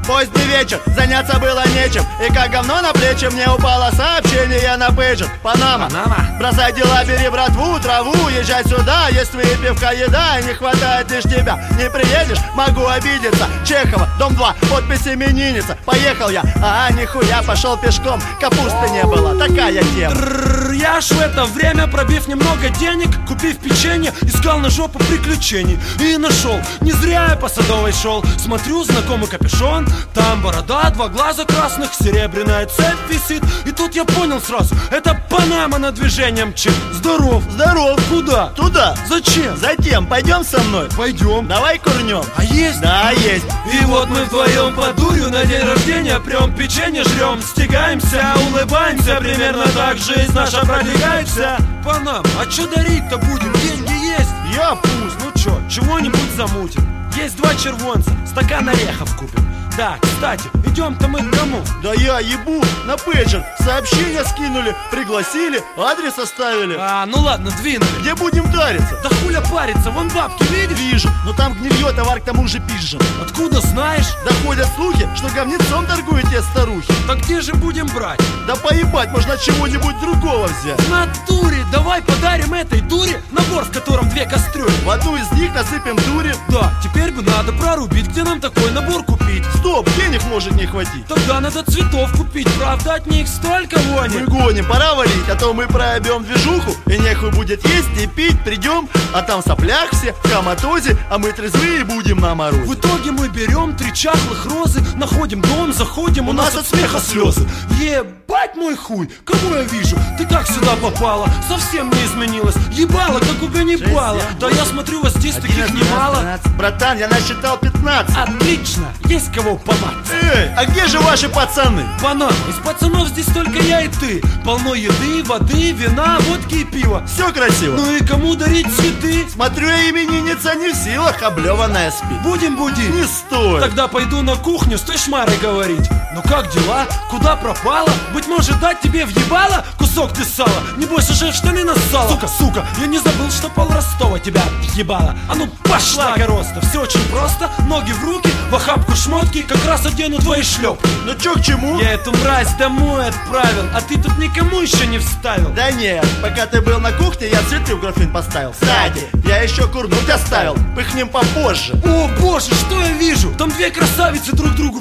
Поздний вечер, заняться было нечем. И как говно на плечи мне упало сообщение на пейджер. Панама, бросай дела, бери братву, траву, езжай сюда. Есть выпивка, еда, и не хватает лишь тебя. Не приедешь, могу обидеться. Чехова, дом 2, подпись именинница. Поехал я, нихуя, пошел пешком. Капусты не было, такая тема. Я ж в это время, пробив немного денег, купив печенье, искал на жопу приключений. И нашел, не зря я по Садовой шел. Смотрю, знакомый капюшон, там борода, 2 глаза красных, серебряная цепь висит. И тут я понял сразу, это Панама на движение мчит. Здоров. Здоров. Куда? Туда. Зачем? Затем, пойдем со мной. Пойдем. Давай курнем. А есть? Да, есть. И вот мы вдвоем по дурью на день рождения прям печенье жрем, стягаемся, улыбаемся. Примерно так жизнь наша продвигается. Панам, а чё дарить-то будем? Деньги есть? Я пусть. Ну чё, чего-нибудь замутим. Есть 2 червонца, стакан орехов купим. Да, кстати, идем-то мы к кому? Да я ебу, на пейджер сообщение скинули, пригласили, адрес оставили. Ну ладно, двинули. Где будем дариться? Да хуля париться, вон бабки, видишь? Вижу, но там гнилье, товар к тому же пизжен. Откуда знаешь? Доходят слухи, что говнецом торгуете старухи. Так где же будем брать? Да поебать, можно чего-нибудь другого взять. В натуре, давай подарим этой дуре набор, в котором 2 кастрюли. В одну из них насыпем дури. Да, теперь бы надо прорубить, где нам такой набор купить. Стоп, денег может не хватить. Тогда надо цветов купить, правда от них столько вони. Мы гоним, пора валить, а то мы проебем движуху. И нехуй будет есть и пить, придем, а там в соплях все, в коматозе, а мы трезвые будем на морозе. В итоге мы берем 3 чахлых розы, находим дом, заходим, у нас от смеха слезы. Ебать мой хуй, кого я вижу? Ты как сюда попала? Совсем не изменилась, ебала, как у Ганнибала. Да я смотрю, вас здесь таких немало. 12. Братан, я насчитал 15. Отлично, есть кого помать. Эй, а где же ваши пацаны? Банан, из пацанов здесь только я и ты. Полно еды, воды, вина, водки и пива. Все красиво. Ну и кому дарить цветы? Смотрю, именинница не в силах, облеванная спит. Будем будить? Не стоит. Тогда пойду на кухню с той шмарой говорить. Ну как дела? Куда пропала? Быть может дать тебе въебало кусок ты сала? Небось уже в штаны нассала. Сука, я не забыл, что пол Ростова тебя въебала. А ну пошла, короста. Все очень просто, ноги в руки, в охапку шмотки, как раз одену твои шлепки. Ну чё к чему? Я эту мразь домой отправил, а ты тут никому еще не вставил. Да нет, пока ты был на кухне, я цветы в графин поставил. Кстати, я еще курнуть оставил, пыхнем попозже. О боже, что я вижу? Там 2 красавицы друг другу.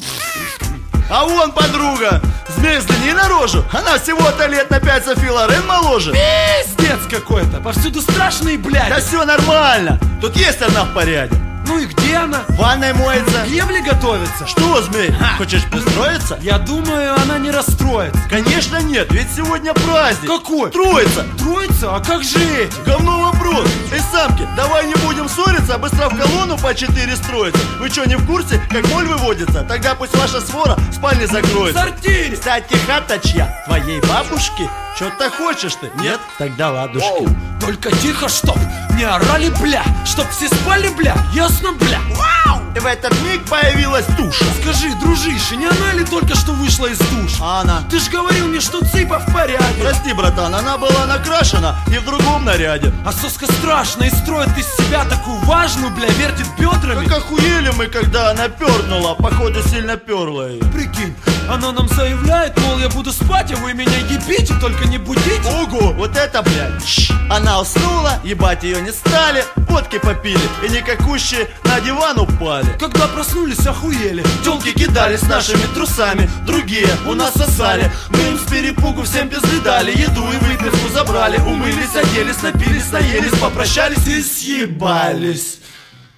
А вон подруга, змей взгляни на рожу. Она всего-то лет на 5 Софи Лорен моложе. Пиздец какой-то, повсюду страшный, блядь. Да все нормально, тут есть одна в порядке. Ну и где она? В ванной моется. К Евле готовится. Что, змей, хочешь пристроиться? Я думаю, она не расстроится. Конечно нет, ведь сегодня праздник. Какой? Троица. Троица? А как же эти? Говно вопрос. Эй, самки, давай не будем ссориться, быстро в колонну по 4 строиться. Вы что, не в курсе, как моль выводится? Тогда пусть ваша свора в спальне В закроется. сортире. Кстати, хата чья? Твоей бабушки? Чё-то хочешь ты? Нет? Тогда ладушки. Оу, только тихо, чтоб не орали, бля. Чтоб все спали, бля. Ясно, бля. Вау! И в этот миг появилась туша. Скажи, дружище, не она ли только что вышла из душа? А она? Ты ж говорил мне, что цыпа в порядке. Прости, братан, она была накрашена и в другом наряде. А соска страшная и строит из себя такую важную, бля, вертит бедрами. Как охуели мы, когда она пернула. Походу, сильно перла ее. Прикинь, она нам заявляет, мол, я буду спать, а вы меня ебите, только не будите. Ого, вот это, блядь. Она уснула, ебать ее не стали, водки попили и никакущие на диван упали. Когда проснулись, охуели. Тёлки кидались нашими трусами, другие у нас сосали. Мы им с перепугу всем пизды дали, еду и выпивку забрали. Умылись, оделись, напились, наелись, попрощались и съебались.